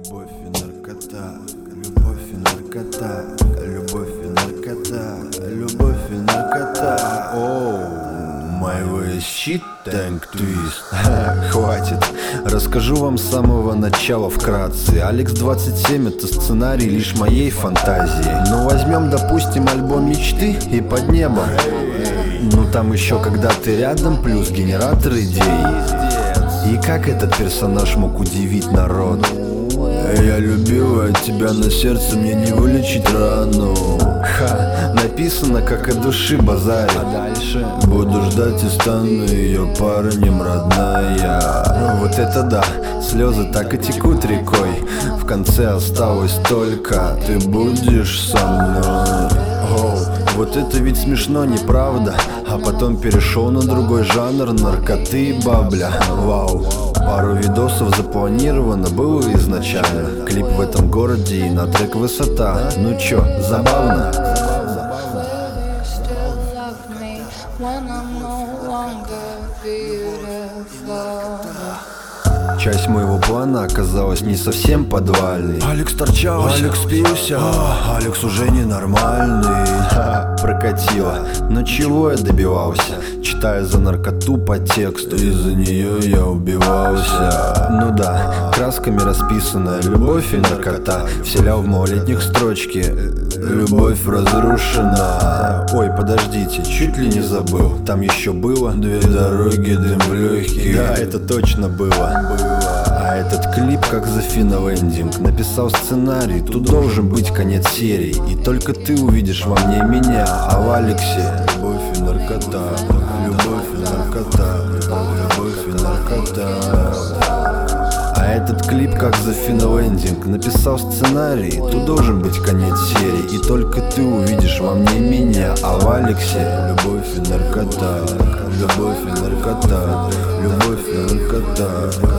Любовь и наркота, любовь и наркота, любовь и наркота, любовь и наркота. Оу, my way shit tank twist. Хватит, расскажу вам с самого начала вкратце. Алекс 27 это сценарий лишь моей фантазии. Ну возьмем, допустим, альбом мечты и под небом. Ну там еще когда ты рядом, плюс генератор идей. И как этот персонаж мог удивить народ? Я любила тебя, на сердце мне не вылечить рану. Ха, написано как от души базарит. А дальше буду ждать и стану ее парнем, родная. Вот это да, слезы так и текут рекой. В конце осталось только ты будешь со мной. Оу, вот это ведь смешно, не правда? А потом перешел на другой жанр, наркоты и бабля. Вау, пару видосов запланировано было изначально. Клип в этом городе и на трек «Высота». Ну чё, забавно? Часть моего плана оказалась не совсем подвальной. Алекс торчал, Алекс спился, Алекс уже ненормальный. Прокатило. Но чего я добивался? Читая за наркоту по тексту, из-за нее я убивался. Ну да, красками расписанная любовь и наркота вселял в малолетних строчки. Любовь разрушена. Ой, подождите, чуть ли не забыл. Там еще было две дороги, дым в легких. Да, это точно было. А этот клип как за финал эндинг. Написал сценарий, тут должен быть конец серии. И только ты увидишь во мне меня, а в Алексе любовь и наркота, любовь и наркота, любовь и наркота. А этот клип как за финал эндинг. Написал сценарий, тут должен быть конец серии. И только ты увидишь во мне меня, а в Алексе любовь и наркота, любовь и наркота, любовь и наркота.